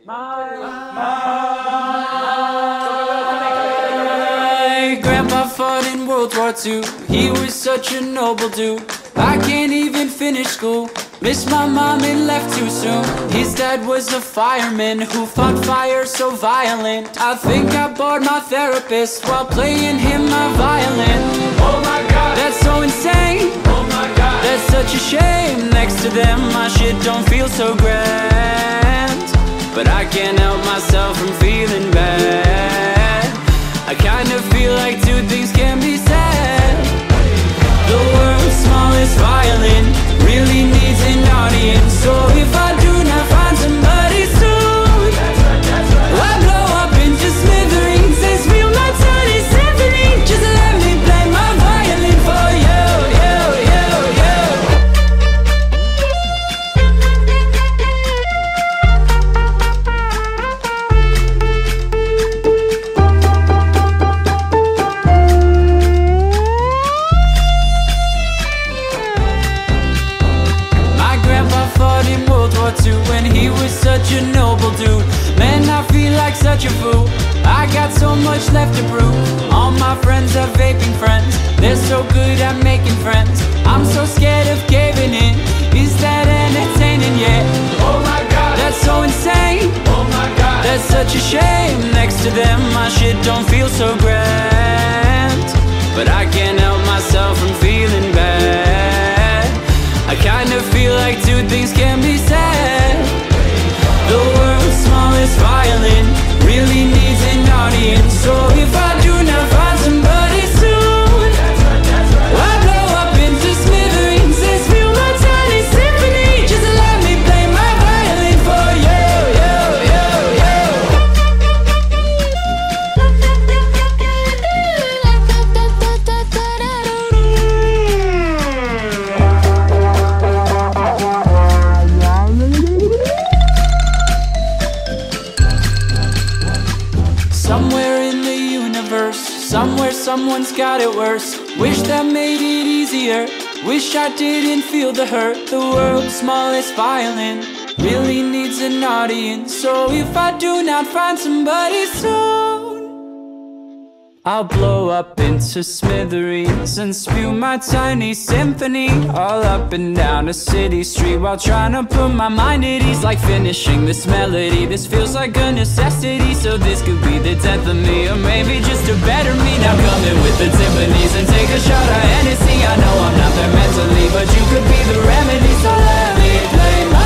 My grandpa fought in World War II. He was such a noble dude. I can't even finish school. Missed my mom and left too soon. His dad was a fireman who fought fire so violent. I think I bored my therapist while playing him my violin. Oh my god, that's so insane. Oh my god, that's such a shame. Next to them my shit don't feel so grand, but I can't help myself from feeling bad. I kind of feel like two things can be said. The world's smallest violin really needs an audience. So if I do not find somebody soon, I blow up into smithereens and spill my tiny symphony. Just let me play my violin for you, you, you, you. When he was such a noble dude, man, I feel like such a fool. I got so much left to prove. All my friends are vaping friends. They're so good at making friends. I'm so scared of caving in. Is that entertaining yet? Oh my god, that's so insane. Oh my god, that's such a shame. Next to them my shit don't feel so grand, but I can't help myself from feeling bad. I kind of feel like two things can be said. The world's smallest violin really needs an audience. So if I do not find somebody soon, I blow up into smithereens and spill my tiny symphony. Just let me play my violin for you, you, you, you. Somewhere in the universe, somewhere someone's got it worse. Wish that made it easier. Wish I didn't feel the hurt. The world's smallest violin really needs an audience. So if I do not find somebody soon, I'll blow up into smithereens and spew my tiny symphony all up and down a city street while trying to put my mind at ease. Like finishing this melody, this feels like a necessity. So this could be the death of me, or maybe just a better me. Now come in with the timpanis and take a shot of Hennessy. I know I'm not there mentally, but you could be the remedy. So let me play my